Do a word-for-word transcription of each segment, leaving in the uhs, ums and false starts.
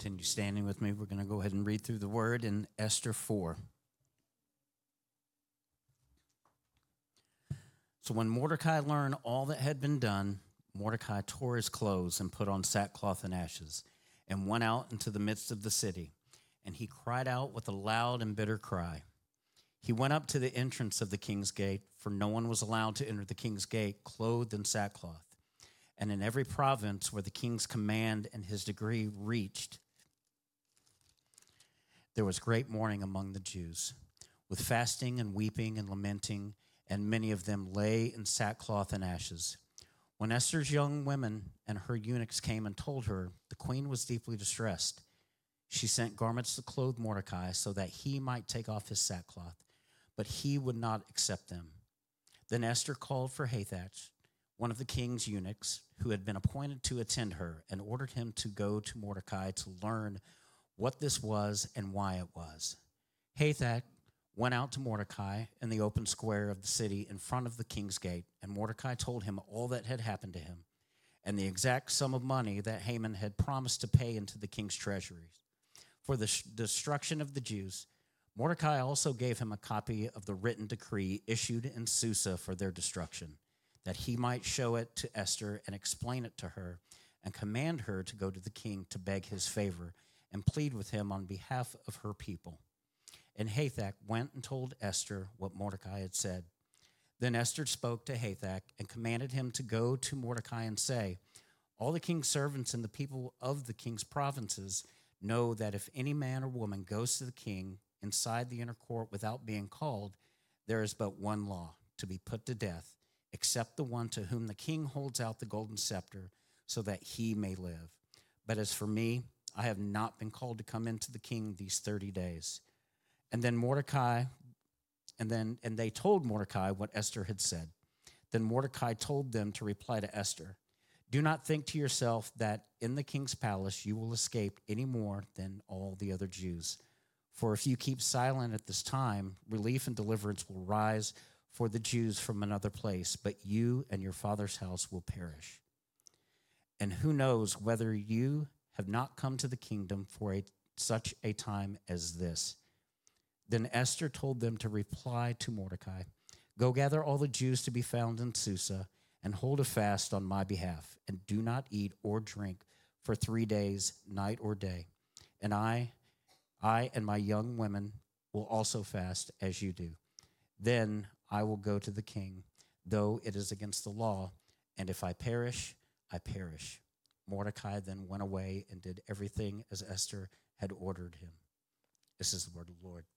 Continue standing with me. We're going to go ahead and read through the word in Esther four. So when Mordecai learned all that had been done, Mordecai tore his clothes and put on sackcloth and ashes, and went out into the midst of the city. And he cried out with a loud and bitter cry. He went up to the entrance of the king's gate, for no one was allowed to enter the king's gate clothed in sackcloth. And in every province where the king's command and his decree reached, there was great mourning among the Jews, with fasting and weeping and lamenting, and many of them lay in sackcloth and ashes. When Esther's young women and her eunuchs came and told her, the queen was deeply distressed. She sent garments to clothe Mordecai so that he might take off his sackcloth, but he would not accept them. Then Esther called for Hathach, one of the king's eunuchs, who had been appointed to attend her, and ordered him to go to Mordecai to learn what this was and why it was. Hathach went out to Mordecai in the open square of the city in front of the king's gate, and Mordecai told him all that had happened to him, and the exact sum of money that Haman had promised to pay into the king's treasuries for the sh- destruction of the Jews. Mordecai also gave him a copy of the written decree issued in Susa for their destruction, that he might show it to Esther and explain it to her, and command her to go to the king to beg his favor and plead with him on behalf of her people. And Hathach went and told Esther what Mordecai had said. Then Esther spoke to Hathach and commanded him to go to Mordecai and say, all the king's servants and the people of the king's provinces know that if any man or woman goes to the king inside the inner court without being called, there is but one law, to be put to death, except the one to whom the king holds out the golden scepter, so that he may live. But as for me, I have not been called to come into the king these thirty days. And then Mordecai, and then and they told Mordecai what Esther had said. Then Mordecai told them to reply to Esther, do not think to yourself that in the king's palace you will escape any more than all the other Jews. For if you keep silent at this time, relief and deliverance will rise for the Jews from another place, but you and your father's house will perish. And who knows whether you have not come to the kingdom for a, such a time as this. Then Esther told them to reply to Mordecai, go gather all the Jews to be found in Susa and hold a fast on my behalf, and do not eat or drink for three days, night or day. And I, I and my young women will also fast as you do. Then I will go to the king, though it is against the law, and if I perish, I perish. Mordecai then went away and did everything as Esther had ordered him. This is the word of the Lord.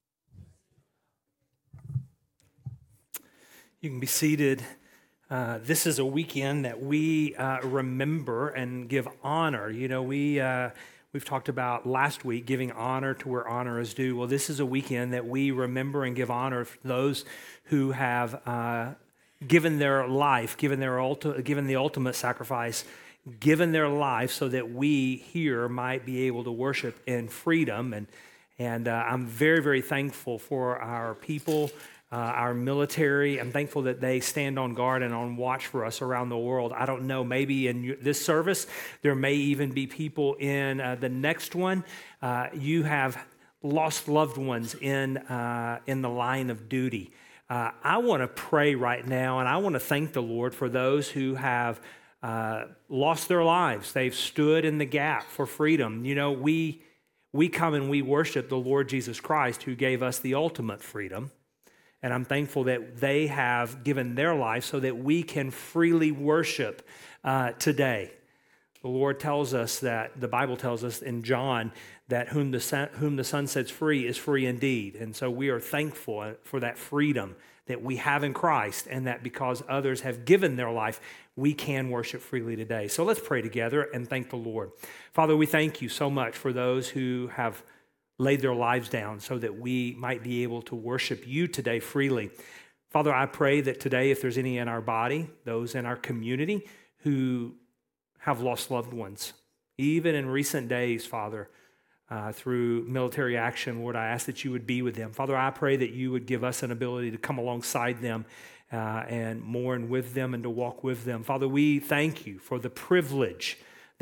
You can be seated. Uh, this is a weekend that we uh, remember and give honor. You know, we, uh, we've talked about last week giving honor to where honor is due. Well, this is a weekend that we remember and give honor to those who have uh, given their life, given, their ulti- given the ultimate sacrifice, given their life so that we here might be able to worship in freedom. And, and uh, I'm very, very thankful for our people, Uh, our military. I'm thankful that they stand on guard and on watch for us around the world. I don't know, maybe in this service, there may even be people in uh, the next one. Uh, you have lost loved ones in, uh, in the line of duty. Uh, I want to pray right now, and I want to thank the Lord for those who have uh, lost their lives. They've stood in the gap for freedom. You know, we, we come and we worship the Lord Jesus Christ, who gave us the ultimate freedom. And I'm thankful that they have given their life so that we can freely worship uh, today. The Lord tells us that, the Bible tells us in John, that whom the, son, whom the Son sets free is free indeed. And so we are thankful for that freedom that we have in Christ, and that because others have given their life, we can worship freely today. So let's pray together and thank the Lord. Father, we thank you so much for those who have laid their lives down so that we might be able to worship you today freely. Father, I pray that today, if there's any in our body, those in our community who have lost loved ones, even in recent days, Father, uh, through military action, Lord, I ask that you would be with them. Father, I pray that you would give us an ability to come alongside them uh, and mourn with them and to walk with them. Father, we thank you for the privilege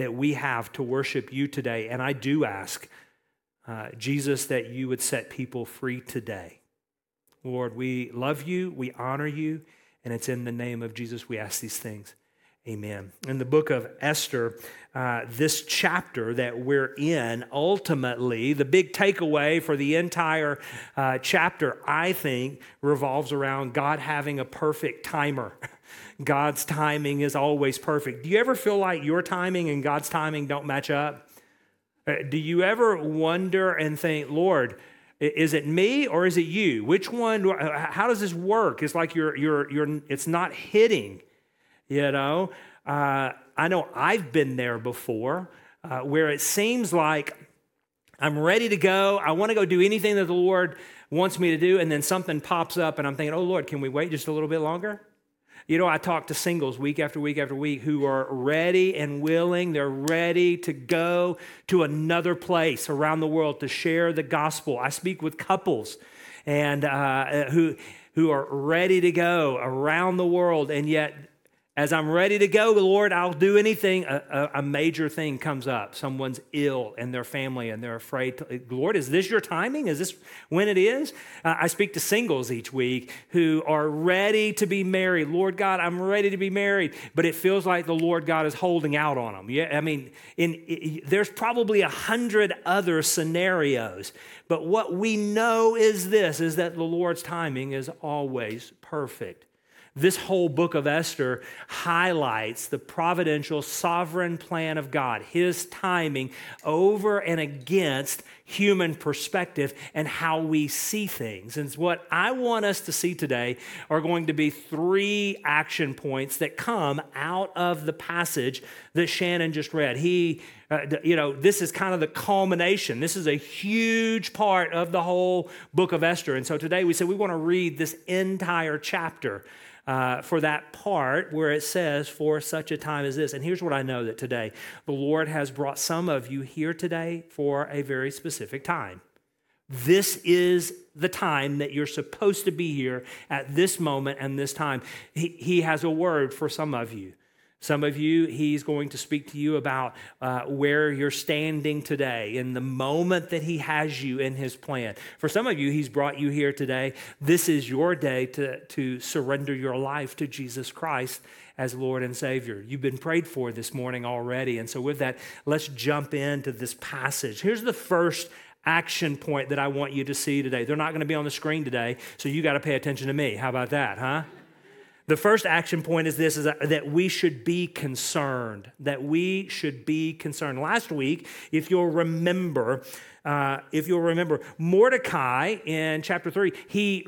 that we have to worship you today. And I do ask, uh, Jesus, that you would set people free today. Lord, we love you, we honor you, and it's in the name of Jesus we ask these things. Amen. In the book of Esther, uh, this chapter that we're in, ultimately, the big takeaway for the entire uh, chapter, I think, revolves around God having a perfect timer. God's timing is always perfect. Do you ever feel like your timing and God's timing don't match up? Do you ever wonder and think, Lord, is it me or is it you? Which one? How does this work? It's like you're you're you're. It's not hitting. You know, uh, I know I've been there before, uh, where it seems like I'm ready to go. I want to go do anything that the Lord wants me to do, and then something pops up, and I'm thinking, "Oh Lord, can we wait just a little bit longer?" You know, I talk to singles week after week after week who are ready and willing. They're ready to go to another place around the world to share the gospel. I speak with couples and uh, who who are ready to go around the world, and yet, as I'm ready to go, Lord, I'll do anything. A, a, a major thing comes up. Someone's ill in their family and they're afraid. To, Lord, is this your timing? Is this when it is? Uh, I speak to singles each week who are ready to be married. Lord God, I'm ready to be married. But it feels like the Lord God is holding out on them. Yeah, I mean, in, in, there's probably a hundred other scenarios. But what we know is this, is that the Lord's timing is always perfect. This whole book of Esther highlights the providential, sovereign plan of God, his timing over and against human perspective and how we see things. And what I want us to see today are going to be three action points that come out of the passage that Shannon just read. He, uh, you know, this is kind of the culmination. This is a huge part of the whole book of Esther. And so today we said we want to read this entire chapter Uh, for that part where it says, for such a time as this. And here's what I know that today, the Lord has brought some of you here today for a very specific time. This is the time that you're supposed to be here at this moment and this time. He, he has a word for some of you. Some of you, he's going to speak to you about uh, where you're standing today in the moment that he has you in his plan. For some of you, he's brought you here today. This is your day to, to surrender your life to Jesus Christ as Lord and Savior. You've been prayed for this morning already. And so with that, let's jump into this passage. Here's the first action point that I want you to see today. They're not going to be on the screen today, so you got to pay attention to me. How about that, huh? The first action point is this, is that we should be concerned, that we should be concerned. Last week, if you'll remember, uh, if you'll remember, Mordecai in chapter three, he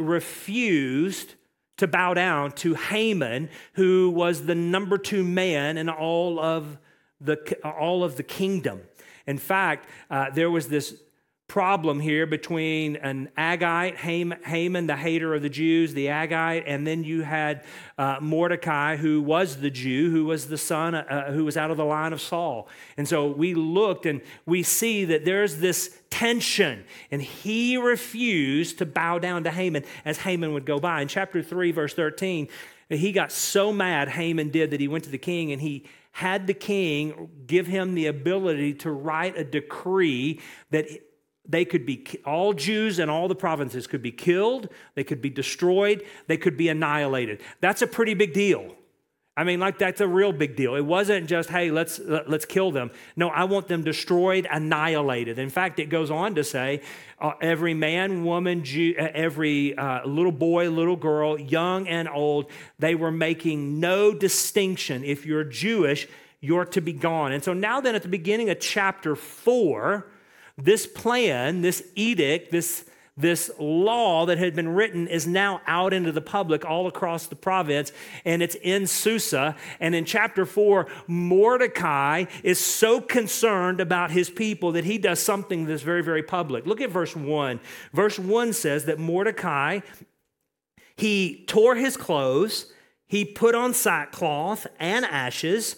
refused to bow down to Haman, who was the number two man in all of the, all of the kingdom. In fact, uh, there was this problem here between an Agagite, Haman, the hater of the Jews, the Agagite, and then you had uh, Mordecai, who was the Jew, who was the son, uh, who was out of the line of Saul. And so we looked and we see that there's this tension, and he refused to bow down to Haman as Haman would go by. In chapter three, verse thirteen, he got so mad, Haman did, that he went to the king and he had the king give him the ability to write a decree that they could be, all Jews in all the provinces could be killed, they could be destroyed, they could be annihilated. That's a pretty big deal. I mean, like, that's a real big deal. It wasn't just, hey, let's let's kill them. No, I want them destroyed, annihilated. In fact, it goes on to say, uh, every man, woman, Jew, every uh, little boy, little girl, young and old, they were making no distinction. If you're Jewish, you're to be gone. And so now then at the beginning of chapter four, this plan, this edict, this, this law that had been written is now out into the public all across the province, and it's in Susa. And in chapter four, Mordecai is so concerned about his people that he does something that's very, very public. Look at verse one. Verse one says that Mordecai, he tore his clothes, he put on sackcloth and ashes,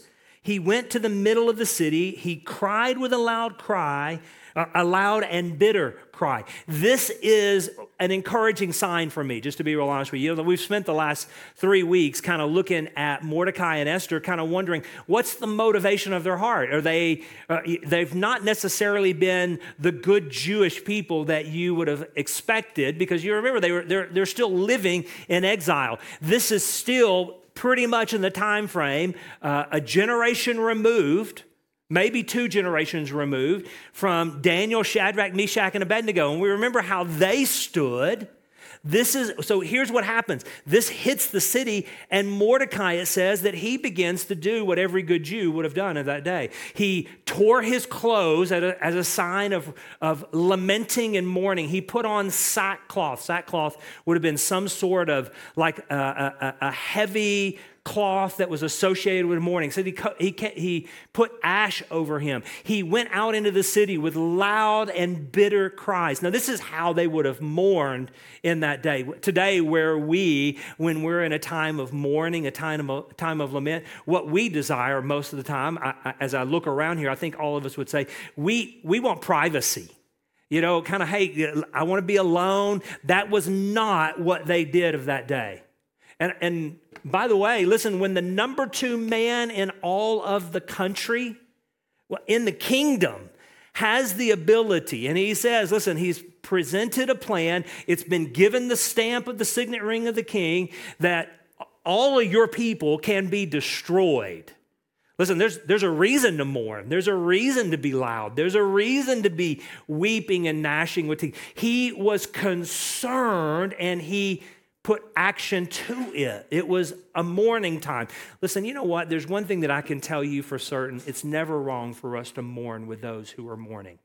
He went to the middle of the city. He cried with a loud cry, a loud and bitter cry. This is an encouraging sign for me, just to be real honest with you. You know, we've spent the last three weeks kind of looking at Mordecai and Esther, kind of wondering what's the motivation of their heart. Are they? Uh, they've not necessarily been the good Jewish people that you would have expected, because you remember they were they're they're still living in exile. This is still pretty much in the time frame, uh, a generation removed. Maybe two generations removed from Daniel, Shadrach, Meshach, and Abednego. And we remember how they stood. This is, so here's what happens. This hits the city, and Mordecai, it says that he begins to do what every good Jew would have done at that day. He tore his clothes as a, as a sign of, of lamenting and mourning. He put on sackcloth. Sackcloth would have been some sort of like a, a, a heavy cloth that was associated with mourning. So he, he, he put ash over him. He went out into the city with loud and bitter cries. Now, this is how they would have mourned in that day. Today, where we, when we're in a time of mourning, a time of, time of lament, what we desire most of the time, I, I, as I look around here, I think all of us would say, we, we want privacy. You know, kind of, hey, I want to be alone. That was not what they did of that day. And, and by the way, listen, when the number two man in all of the country, well, in the kingdom, has the ability, and he says, listen, he's presented a plan, it's been given the stamp of the signet ring of the king, that all of your people can be destroyed. Listen, there's, there's a reason to mourn. There's a reason to be loud. There's a reason to be weeping and gnashing with teeth. He was concerned, and he put action to it. It was a mourning time. Listen, you know what? There's one thing that I can tell you for certain. It's never wrong for us to mourn with those who are mourning.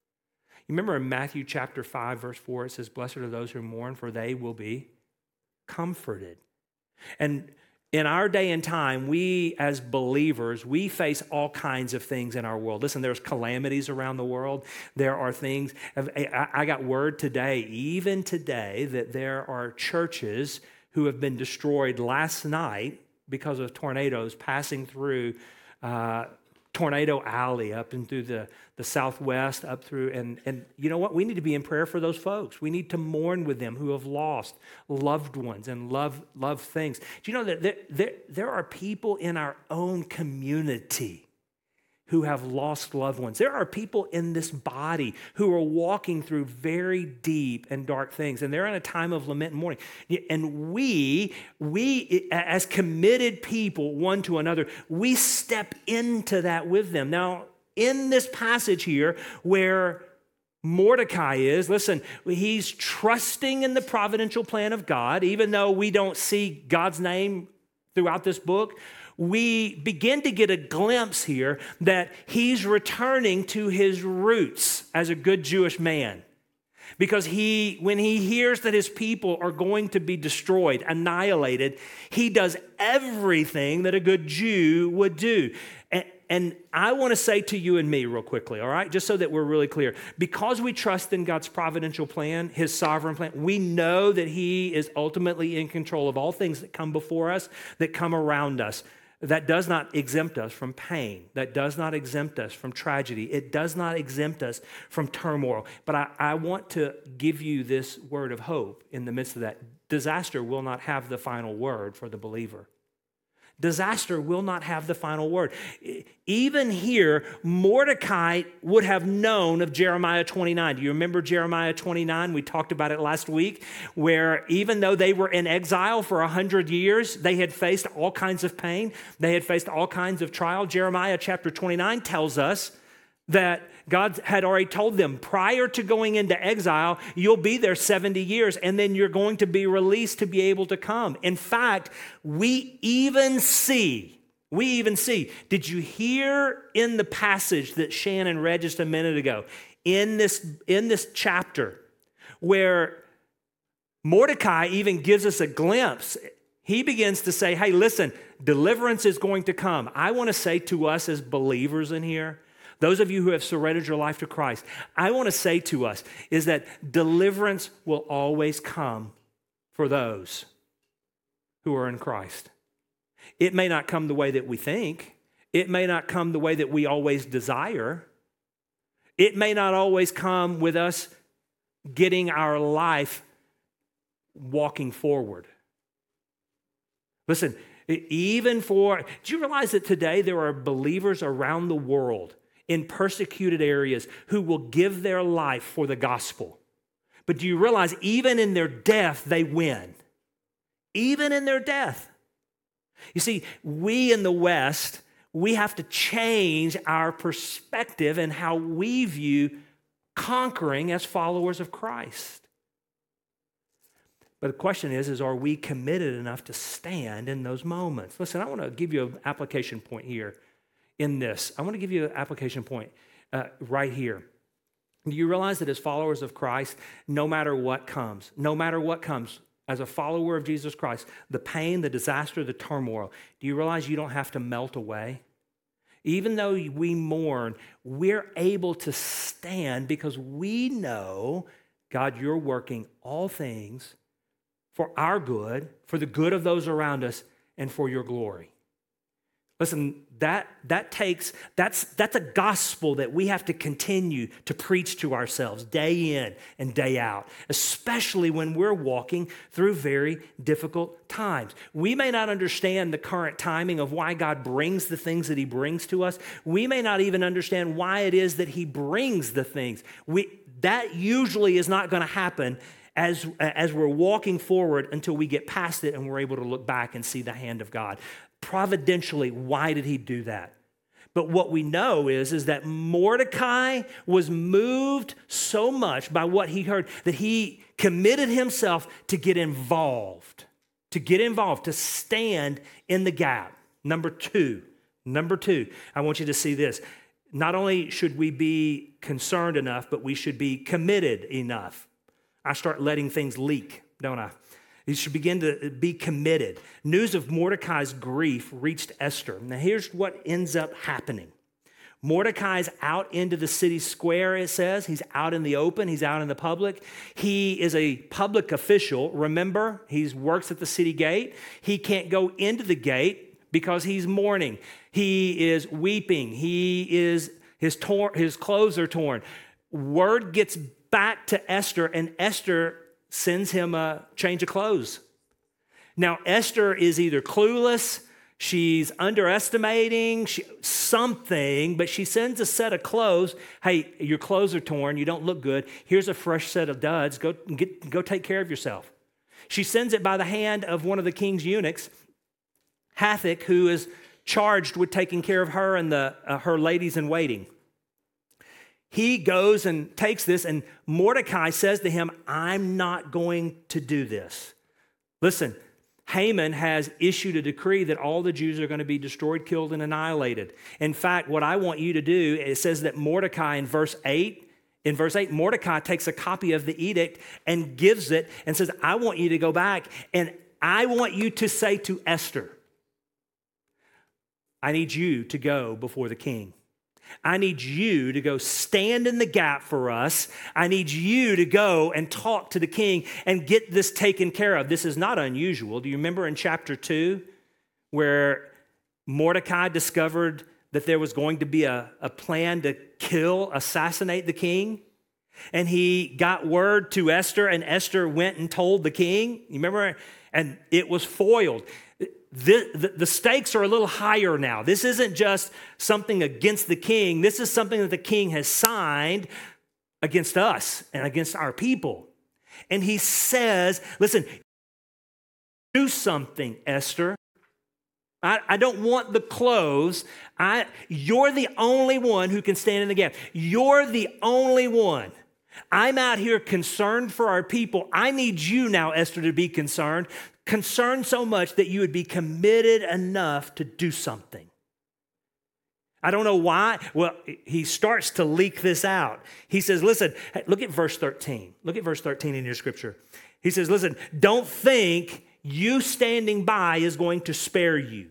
You remember in Matthew chapter five, verse four, it says, "Blessed are those who mourn, for they will be comforted." And in our day and time, we as believers, we face all kinds of things in our world. Listen, there's calamities around the world. There are things, I got word today, even today, that there are churches who have been destroyed last night because of tornadoes passing through uh, Tornado Alley up and through the, the southwest, up through, and, and you know what? We need to be in prayer for those folks. We need to mourn with them who have lost loved ones and love, love things. Do you know that there, there, there are people in our own community who have lost loved ones? There are people in this body who are walking through very deep and dark things, and they're in a time of lament and mourning. And we, we as committed people one to another, we step into that with them. Now, in this passage here where Mordecai is, listen, he's trusting in the providential plan of God, even though we don't see God's name throughout this book. We begin to get a glimpse here that he's returning to his roots as a good Jewish man. Because he, when he hears that his people are going to be destroyed, annihilated, he does everything that a good Jew would do. And, and I want to say to you and me real quickly, all right, just so that we're really clear. Because we trust in God's providential plan, his sovereign plan, we know that he is ultimately in control of all things that come before us, that come around us. That does not exempt us from pain. That does not exempt us from tragedy. It does not exempt us from turmoil. But I, I want to give you this word of hope in the midst of that. Disaster will not have the final word for the believer. Disaster will not have the final word. Even here, Mordecai would have known of Jeremiah twenty-nine. Do you remember Jeremiah twenty-nine? We talked about it last week, where even though they were in exile for one hundred years, they had faced all kinds of pain. They had faced all kinds of trial. Jeremiah chapter twenty-nine tells us that God had already told them prior to going into exile, you'll be there seventy years, and then you're going to be released to be able to come. In fact, we even see, we even see, did you hear in the passage that Shannon read just a minute ago, in this, in this chapter, where Mordecai even gives us a glimpse? He begins to say, hey, listen, deliverance is going to come. I want to say to us as believers in here, those of you who have surrendered your life to Christ, I want to say to us is that deliverance will always come for those who are in Christ. It may not come the way that we think. It may not come the way that we always desire. It may not always come with us getting our life walking forward. Listen, even for, do you realize that today there are believers around the world in persecuted areas who will give their life for the gospel? But do you realize even in their death, they win? Even in their death. You see, we in the West, we have to change our perspective and how we view conquering as followers of Christ. But the question is, is are we committed enough to stand in those moments? Listen, I want to give you an application point here in this. I want to give you an application point uh, right here. Do you realize that as followers of Christ, no matter what comes, no matter what comes, as a follower of Jesus Christ, the pain, the disaster, the turmoil, do you realize you don't have to melt away? Even though we mourn, we're able to stand because we know, God, you're working all things for our good, for the good of those around us, and for your glory. Listen, that, that takes, that's, that's a gospel that we have to continue to preach to ourselves day in and day out, especially when we're walking through very difficult times. We may not understand the current timing of why God brings the things that he brings to us. We may not even understand why it is that he brings the things. We, that usually is not going to happen as, as we're walking forward until we get past it and we're able to look back and see the hand of God. Providentially, why did he do that? But what we know is, is that Mordecai was moved so much by what he heard that he committed himself to get involved, to get involved, to stand in the gap. Number two, number two, I want you to see this. Not only should we be concerned enough, but we should be committed enough. I start letting things leak, don't I? You should begin to be committed. News of Mordecai's grief reached Esther. Now, here's what ends up happening. Mordecai's out into the city square, it says. He's out in the open. He's out in the public. He is a public official. Remember, he works at the city gate. He can't go into the gate because he's mourning. He is weeping. He is, his, tor- his clothes are torn. Word gets back to Esther, and Esther sends him a change of clothes. Now, Esther is either clueless, she's underestimating she, something, but she sends a set of clothes. Hey, your clothes are torn. You don't look good. Here's a fresh set of duds. Go, get, go take care of yourself. She sends it by the hand of one of the king's eunuchs, Hathach, who is charged with taking care of her and the, uh, her ladies in waiting. He goes and takes this, and Mordecai says to him, I'm not going to do this. Listen, Haman has issued a decree that all the Jews are going to be destroyed, killed, and annihilated. In fact, what I want you to do, it says that Mordecai in verse eight, in verse eight, Mordecai takes a copy of the edict and gives it and says, I want you to go back, and I want you to say to Esther, I need you to go before the king. I need you to go stand in the gap for us. I need you to go and talk to the king and get this taken care of. This is not unusual. Do you remember in chapter two where Mordecai discovered that there was going to be a, a plan to kill, assassinate the king? And he got word to Esther, and Esther went and told the king. You remember? And it was foiled. The, the, the stakes are a little higher now. This isn't just something against the king. This is something that the king has signed against us and against our people. And he says, listen, do something, Esther. I, I don't want the clothes. I, you're the only one who can stand in the gap. You're the only one. I'm out here concerned for our people. I need you now, Esther, to be concerned. Concerned so much that you would be committed enough to do something. I don't know why. Well, he starts to leak this out. He says, listen, look at verse thirteen. Look at verse thirteen in your scripture. He says, listen, don't think you standing by is going to spare you.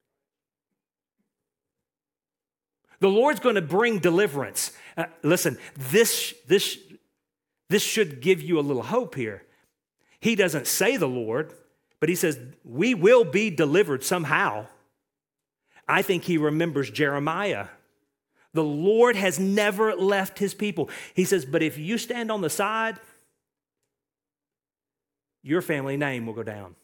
The Lord's going to bring deliverance. Uh, listen, this, this, this should give you a little hope here. He doesn't say the Lord, but he says, we will be delivered somehow. I think he remembers Jeremiah. The Lord has never left his people. He says, but if you stand on the side, your family name will go down.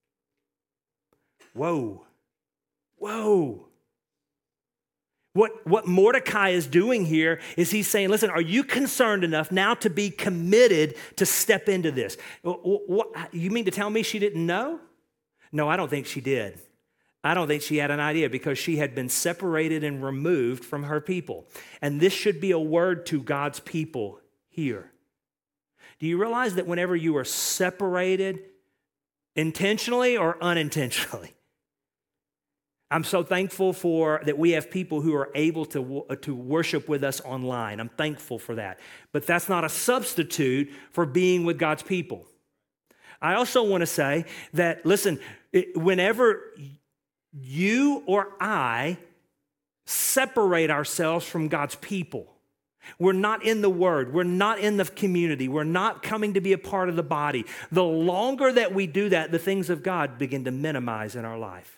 Whoa. Whoa. What, what Mordecai is doing here is he's saying, listen, are you concerned enough now to be committed to step into this? What, you mean to tell me she didn't know? No, I don't think she did. I don't think she had an idea because she had been separated and removed from her people. And this should be a word to God's people here. Do you realize that whenever you are separated intentionally or unintentionally? I'm so thankful for that we have people who are able to, to worship with us online. I'm thankful for that. But that's not a substitute for being with God's people. I also want to say that, listen, whenever you or I separate ourselves from God's people, we're not in the Word, we're not in the community, we're not coming to be a part of the body. The longer that we do that, the things of God begin to minimize in our life.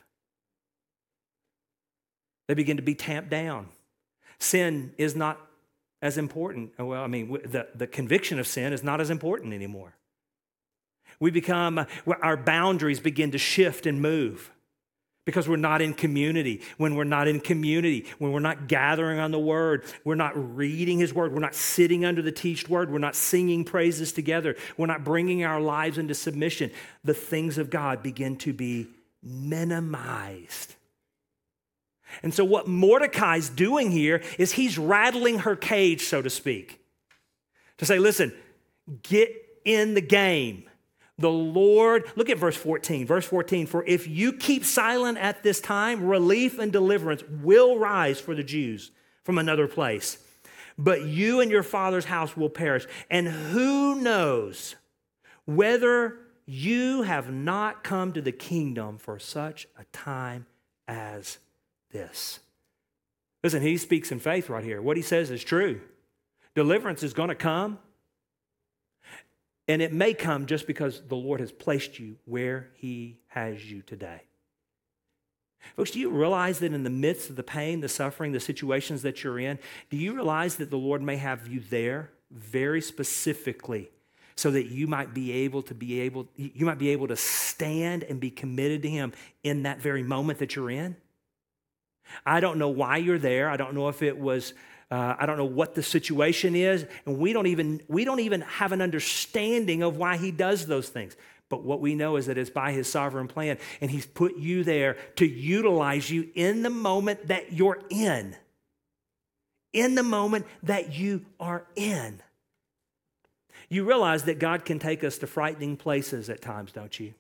They begin to be tamped down. Sin is not as important. Well, I mean, the, the conviction of sin is not as important anymore. We become, our boundaries begin to shift and move because we're not in community. When we're not in community, when we're not gathering on the Word, we're not reading His Word, we're not sitting under the teached Word, we're not singing praises together, we're not bringing our lives into submission, the things of God begin to be minimized. And so what Mordecai's doing here is he's rattling her cage, so to speak, to say, listen, get in the game. The Lord, look at verse fourteen. Verse fourteen, for if you keep silent at this time, relief and deliverance will rise for the Jews from another place. But you and your father's house will perish. And who knows whether you have not come to the kingdom for such a time as this. Listen, he speaks in faith right here. What he says is true. Deliverance is going to come. And it may come just because the Lord has placed you where He has you today. Folks, do you realize that in the midst of the pain, the suffering, the situations that you're in, do you realize that the Lord may have you there very specifically so that you might be able to be able, you might be able to stand and be committed to Him in that very moment that you're in? I don't know why you're there. I don't know if it was Uh, I don't know what the situation is, and we don't even we don't even have an understanding of why He does those things. But what we know is that it's by His sovereign plan, and He's put you there to utilize you in the moment that you're in. In the moment that you are in. You realize that God can take us to frightening places at times, don't you?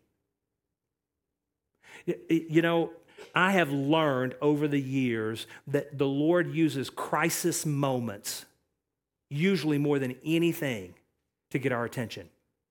You know, I have learned over the years that the Lord uses crisis moments, usually more than anything, to get our attention.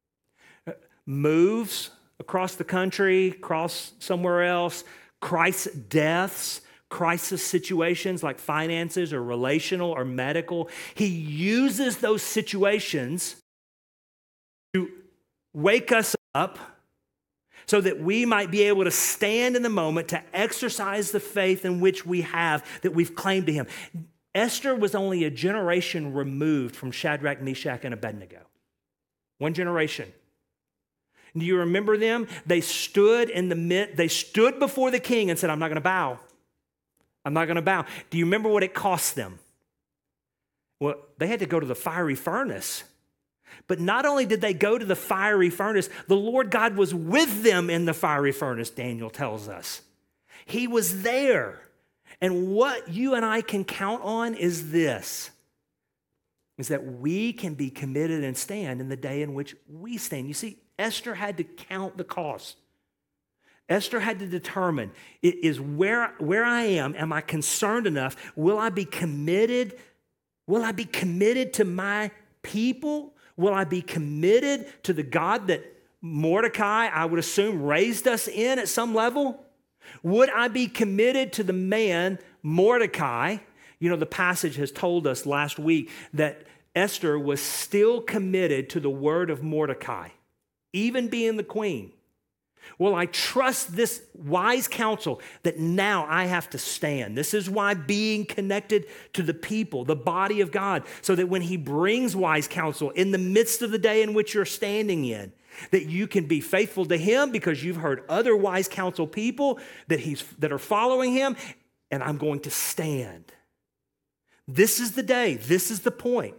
Moves across the country, across somewhere else, crisis, deaths, crisis situations like finances or relational or medical. He uses those situations to wake us up so that we might be able to stand in the moment to exercise the faith in which we have, that we've claimed to Him. Esther was only a generation removed from Shadrach, Meshach, and Abednego. One generation. Do you remember them? They stood in the mid, they stood before the king and said, I'm not going to bow. I'm not going to bow. Do you remember what it cost them? Well, they had to go to the fiery furnace. But not only did they go to the fiery furnace, the Lord God was with them in the fiery furnace, Daniel tells us. He was there. And what you and I can count on is this, is that we can be committed and stand in the day in which we stand. You see, Esther had to count the cost. Esther had to determine, is where, where I am, am I concerned enough? Will I be committed? Will I be committed to my people? Will I be committed to the God that Mordecai, I would assume, raised us in at some level? Would I be committed to the man, Mordecai? You know, the passage has told us last week that Esther was still committed to the word of Mordecai, even being the queen. Will I trust this wise counsel that now I have to stand? This is why being connected to the people, the body of God, so that when he brings wise counsel in the midst of the day in which you're standing in, that you can be faithful to him because you've heard other wise counsel people that he's that are following him, and I'm going to stand. This is the day. This is the point.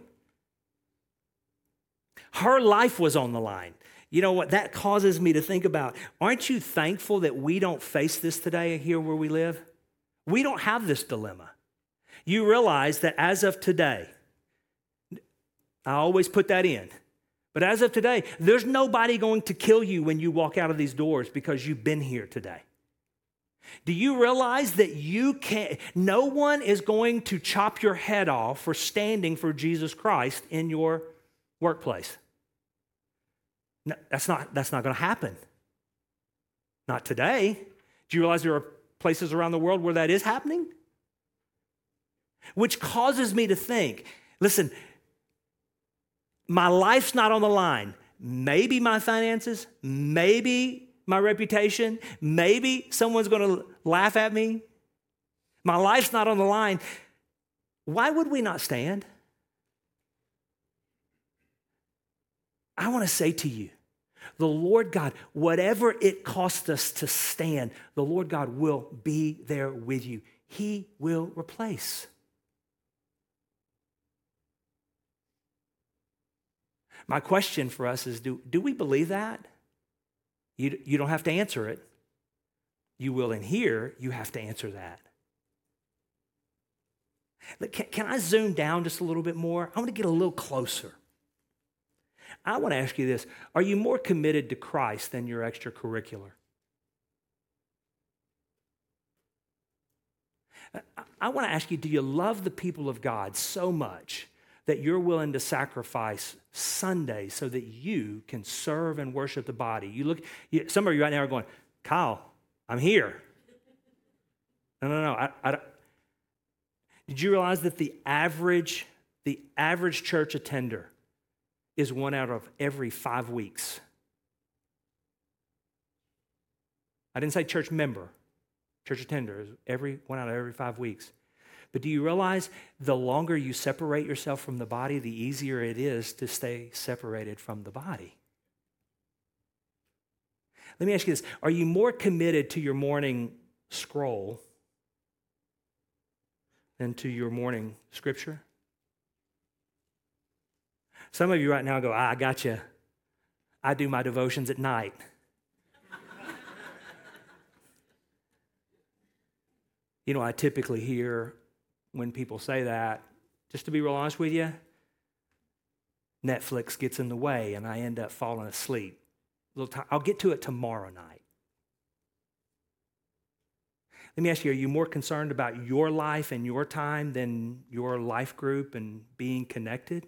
Her life was on the line. You know what? That causes me to think about, aren't you thankful that we don't face this today here where we live? We don't have this dilemma. You realize that as of today, I always put that in, but as of today, there's nobody going to kill you when you walk out of these doors because you've been here today. Do you realize that you can't, no one is going to chop your head off for standing for Jesus Christ in your workplace? No, that's not, that's not going to happen. Not today. Do you realize there are places around the world where that is happening? Which causes me to think, listen, my life's not on the line. Maybe my finances, maybe my reputation, maybe someone's going to laugh at me. My life's not on the line. Why would we not stand? I want to say to you, the Lord God, whatever it costs us to stand, the Lord God will be there with you. He will replace. My question for us is, do, do we believe that? You, you don't have to answer it. You will in here, you have to answer that. Can, can I zoom down just a little bit more? I want to get a little closer. I want to ask you this. Are you more committed to Christ than your extracurricular? I want to ask you, do you love the people of God so much that you're willing to sacrifice Sunday so that you can serve and worship the body? You look, you, some of you right now are going, Kyle, I'm here. No, no, no. I, I, did you realize that the average, the average church attender is one out of every five weeks? I didn't say church member. Church attender is every one out of every five weeks. But do you realize the longer you separate yourself from the body, the easier it is to stay separated from the body? Let me ask you this. Are you more committed to your morning scroll than to your morning scripture? Some of you right now go, ah, I got you. I do my devotions at night. You know, I typically hear when people say that, just to be real honest with you, Netflix gets in the way and I end up falling asleep. A little time, I'll get to it tomorrow night. Let me ask you, are you more concerned about your life and your time than your life group and being connected?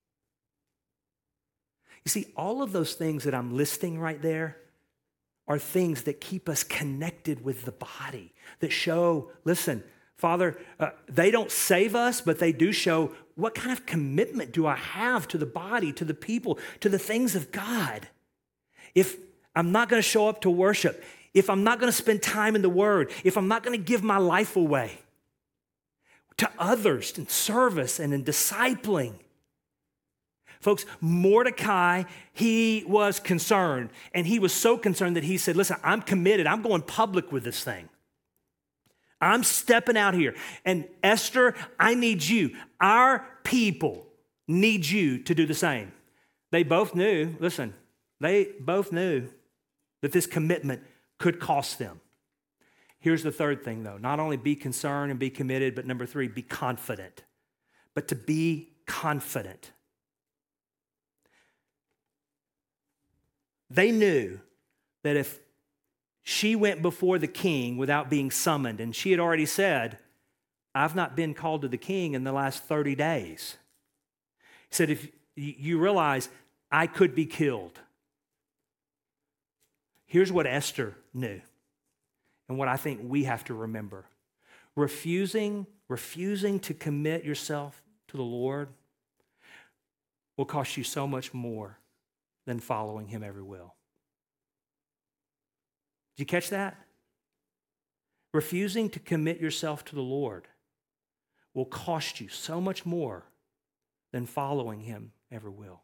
You see, all of those things that I'm listing right there are things that keep us connected with the body, that show, listen, Father, uh, they don't save us, but they do show what kind of commitment do I have to the body, to the people, to the things of God. If I'm not going to show up to worship, if I'm not going to spend time in the Word, if I'm not going to give my life away to others in service and in discipling. Folks, Mordecai, he was concerned, and he was so concerned that he said, listen, I'm committed. I'm going public with this thing. I'm stepping out here. And Esther, I need you. Our people need you to do the same. They both knew, listen, they both knew that this commitment could cost them. Here's the third thing, though. Not only be concerned and be committed, but number three, be confident. But to be confident. They knew that if she went before the king without being summoned, and she had already said, I've not been called to the king in the last thirty days. He said, if you realize I could be killed. Here's what Esther knew, and what I think we have to remember. Refusing, refusing to commit yourself to the Lord will cost you so much more than following him every will. Did you catch that? Refusing to commit yourself to the Lord will cost you so much more than following him ever will.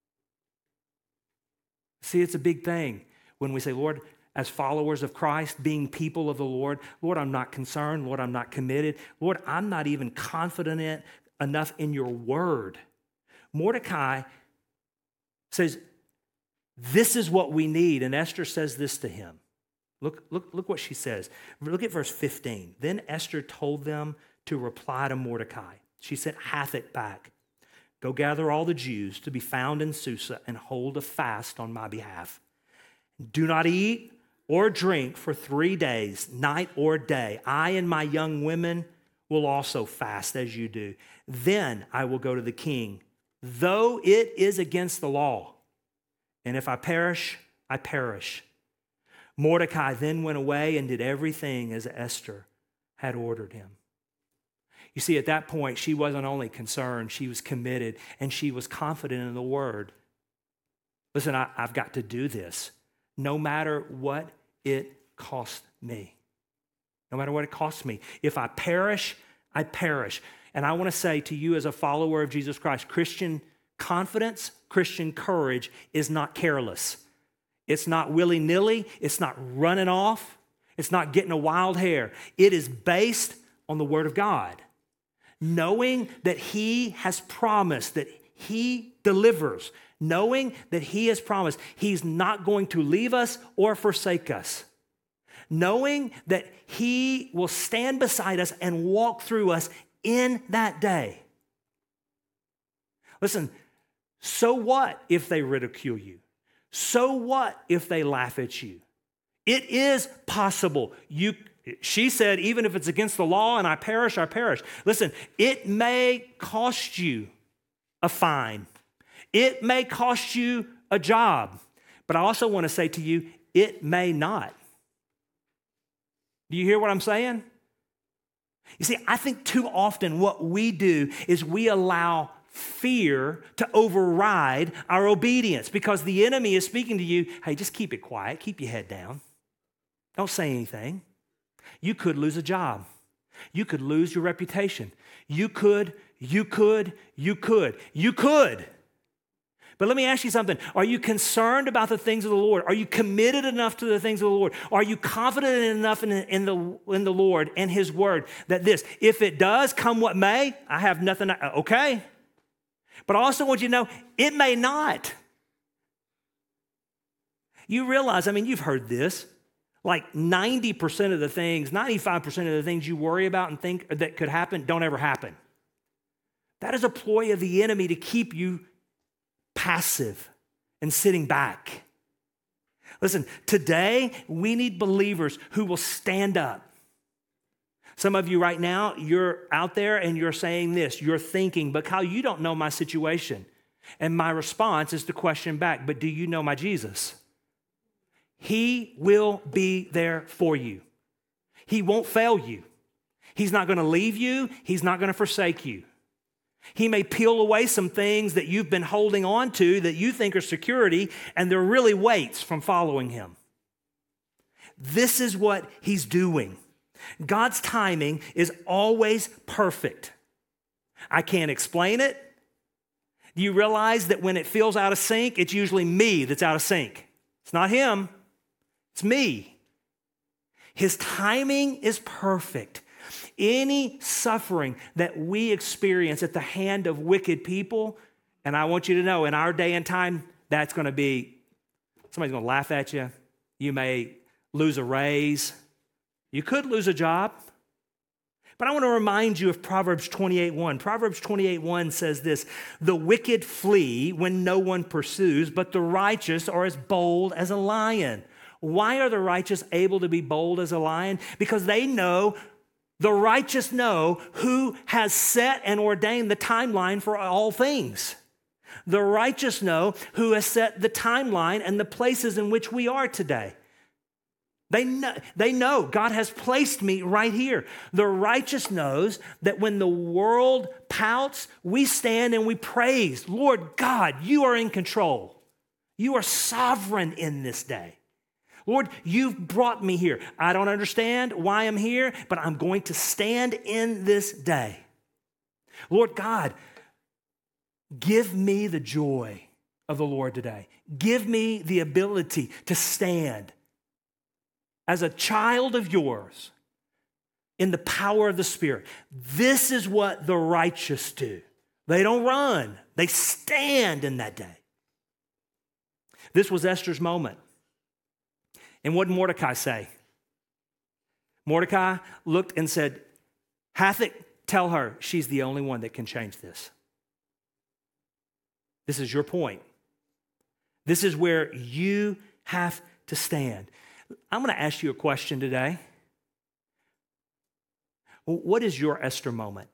See, it's a big thing when we say, Lord, as followers of Christ, being people of the Lord, Lord, I'm not concerned. Lord, I'm not committed. Lord, I'm not even confident in, enough in your word. Mordecai says, this is what we need. And Esther says this to him. Look, look, look what she says. Look at verse fifteen. Then Esther told them to reply to Mordecai. She sent Hathach back. Go gather all the Jews to be found in Susa and hold a fast on my behalf. Do not eat or drink for three days, night or day. I and my young women will also fast as you do. Then I will go to the king, though it is against the law. And if I perish, I perish. Mordecai then went away and did everything as Esther had ordered him. You see, at that point, she wasn't only concerned, she was committed, and she was confident in the word. Listen, I, I've got to do this, no matter what it costs me. No matter what it costs me. If I perish, I perish. And I want to say to you as a follower of Jesus Christ, Christian confidence, Christian courage is not careless. It's not willy-nilly. It's not running off. It's not getting a wild hair. It is based on the word of God. Knowing that he has promised, that he delivers, knowing that he has promised he's not going to leave us or forsake us, knowing that he will stand beside us and walk through us in that day. Listen, so what if they ridicule you? So what if they laugh at you? It is possible. You She said, even if it's against the law and I perish, I perish. Listen, it may cost you a fine. It may cost you a job. But I also want to say to you, it may not. Do you hear what I'm saying? You see, I think too often what we do is we allow fear to override our obedience because the enemy is speaking to you, hey, just keep it quiet, keep your head down. Don't say anything. You could lose a job. You could lose your reputation. You could, you could, you could, you could. But let me ask you something. Are you concerned about the things of the Lord? Are you committed enough to the things of the Lord? Are you confident enough in, in, the, in the Lord and his word that this, if it does, come what may, I have nothing, okay. But I also want you to know, it may not. You realize, I mean, you've heard this. Like ninety percent of the things, ninety-five percent of the things you worry about and think that could happen don't ever happen. That is a ploy of the enemy to keep you passive and sitting back. Listen, today we need believers who will stand up. Some of you right now, you're out there and you're saying this, you're thinking, but Kyle, you don't know my situation. And my response is to question back, but do you know my Jesus? He will be there for you. He won't fail you. He's not going to leave you. He's not going to forsake you. He may peel away some things that you've been holding on to that you think are security, and they're really weights from following him. This is what he's doing. God's timing is always perfect. I can't explain it. Do you realize that when it feels out of sync, it's usually me that's out of sync? It's not him. It's me. His timing is perfect. Any suffering that we experience at the hand of wicked people, and I want you to know in our day and time, that's going to be, somebody's going to laugh at you. You may lose a raise. You could lose a job. But I want to remind you of Proverbs twenty-eight one. Proverbs twenty-eight one says this, the wicked flee when no one pursues, but the righteous are as bold as a lion. Why are the righteous able to be bold as a lion? Because they know, the righteous know who has set and ordained the timeline for all things. The righteous know who has set the timeline and the places in which we are today. They know, they know God has placed me right here. The righteous knows that when the world pouts, we stand and we praise, Lord God, you are in control. You are sovereign in this day. Lord, you've brought me here. I don't understand why I'm here, but I'm going to stand in this day. Lord God, give me the joy of the Lord today. Give me the ability to stand as a child of yours in the power of the Spirit. This is what the righteous do. They don't run. They stand in that day. This was Esther's moment. And what did Mordecai say? Mordecai looked and said, Hathach, tell her she's the only one that can change this. This is your point. This is where you have to stand. I'm going to ask you a question today. What is your Esther moment?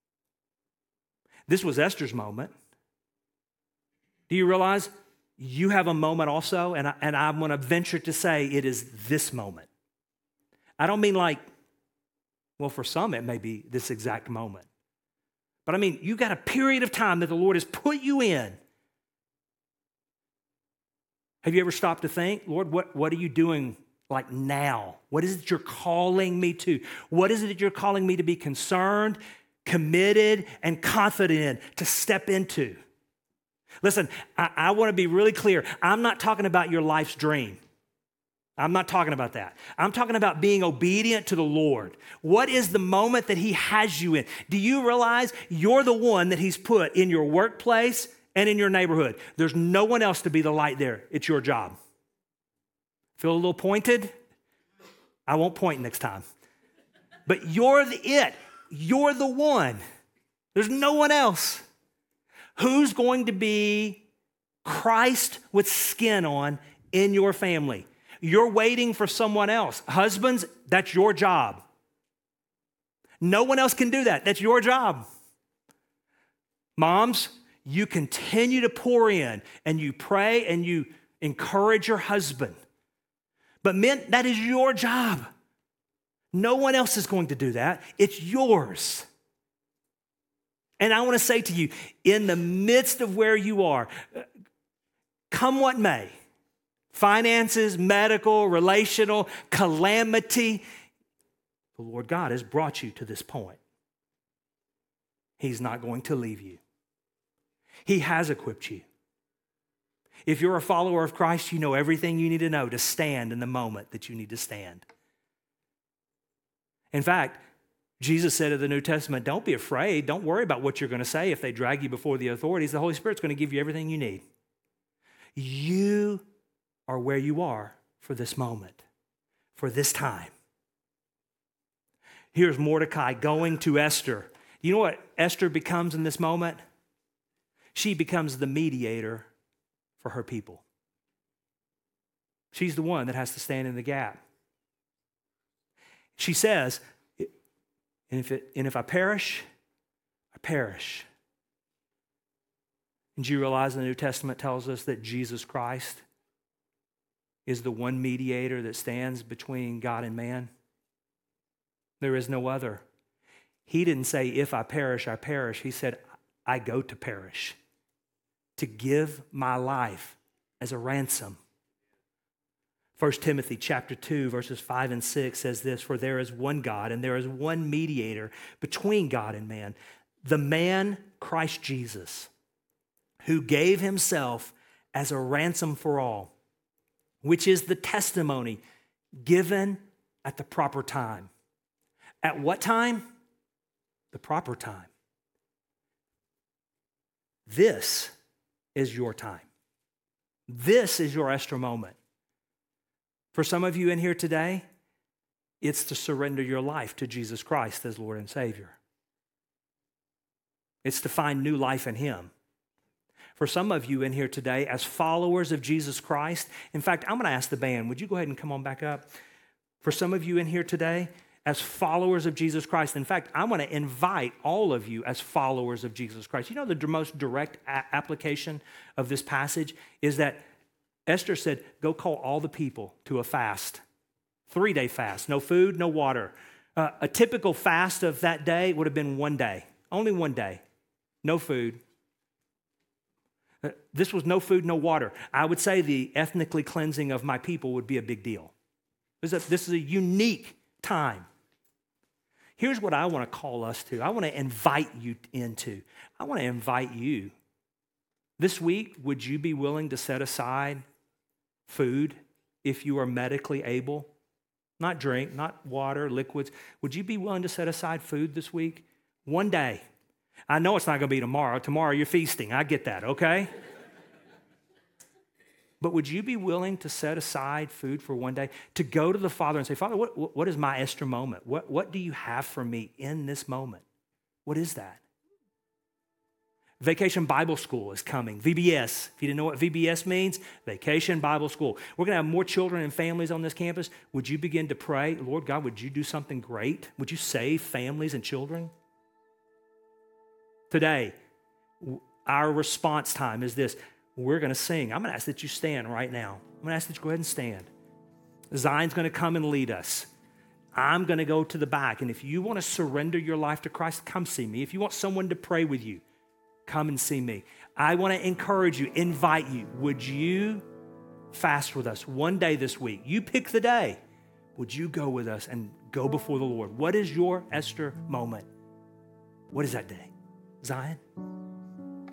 This was Esther's moment. Do you realize you have a moment also? And, I, and I'm going to venture to say it is this moment. I don't mean like, well, for some it may be this exact moment. But I mean, you've got a period of time that the Lord has put you in. Have you ever stopped to think, Lord, what, what are you doing like now? What is it you're calling me to? What is it that you're calling me to be concerned, committed, and confident in, to step into? Listen, I, I want to be really clear. I'm not talking about your life's dream. I'm not talking about that. I'm talking about being obedient to the Lord. What is the moment that He has you in? Do you realize you're the one that He's put in your workplace and in your neighborhood? There's no one else to be the light there. It's your job. Feel a little pointed? I won't point next time. But you're the it. You're the one. There's no one else. Who's going to be Christ with skin on in your family? You're waiting for someone else. Husbands, that's your job. No one else can do that. That's your job. Moms, you continue to pour in and you pray and you encourage your husband. But men, that is your job. No one else is going to do that. It's yours. And I want to say to you, in the midst of where you are, come what may, finances, medical, relational, calamity, the Lord God has brought you to this point. He's not going to leave you. He has equipped you. If you're a follower of Christ, you know everything you need to know to stand in the moment that you need to stand. In fact, Jesus said in the New Testament, don't be afraid. Don't worry about what you're going to say if they drag you before the authorities. The Holy Spirit's going to give you everything you need. You are where you are for this moment, for this time. Here's Mordecai going to Esther. You know what Esther becomes in this moment? She becomes the mediator for her people. She's the one that has to stand in the gap. She says, and if, it, and if I perish, I perish. And do you realize the New Testament tells us that Jesus Christ is the one mediator that stands between God and man? There is no other. He didn't say, if I perish, I perish. He said, I go to perish, to give my life as a ransom. First Timothy chapter two, verses five and six says this, for there is one God and there is one mediator between God and man, the man Christ Jesus, who gave himself as a ransom for all, which is the testimony given at the proper time. At what time? The proper time. This is your time. This is your Esther moment. For some of you in here today, it's to surrender your life to Jesus Christ as Lord and Savior. It's to find new life in Him. For some of you in here today, as followers of Jesus Christ, in fact, I'm going to ask the band, would you go ahead and come on back up? For some of you in here today, as followers of Jesus Christ, in fact, I want to invite all of you as followers of Jesus Christ. You know, the most direct a- application of this passage is that Esther said, go call all the people to a fast, three-day fast, no food, no water. Uh, a typical fast of that day would have been one day, only one day, no food. Uh, This was no food, no water. I would say the ethnically cleansing of my people would be a big deal. This is a, this is a unique time. Here's what I want to call us to. I want to invite you into. I want to invite you. This week, would you be willing to set aside food if you are medically able? Not drink, not water, liquids. Would you be willing to set aside food this week? One day. I know it's not going to be tomorrow. Tomorrow you're feasting. I get that, okay? But would you be willing to set aside food for one day, to go to the Father and say, Father, what, what is my Esther moment? What, what do you have for me in this moment? What is that? Vacation Bible School is coming, V B S. If you didn't know what V B S means, Vacation Bible School. We're going to have more children and families on this campus. Would you begin to pray, Lord God, would you do something great? Would you save families and children? Today, our response time is this. We're going to sing. I'm going to ask that you stand right now. I'm going to ask that you go ahead and stand. Zion's going to come and lead us. I'm going to go to the back. And if you want to surrender your life to Christ, come see me. If you want someone to pray with you, come and see me. I want to encourage you, invite you. Would you fast with us one day this week? You pick the day. Would you go with us and go before the Lord? What is your Esther moment? What is that day? Zion?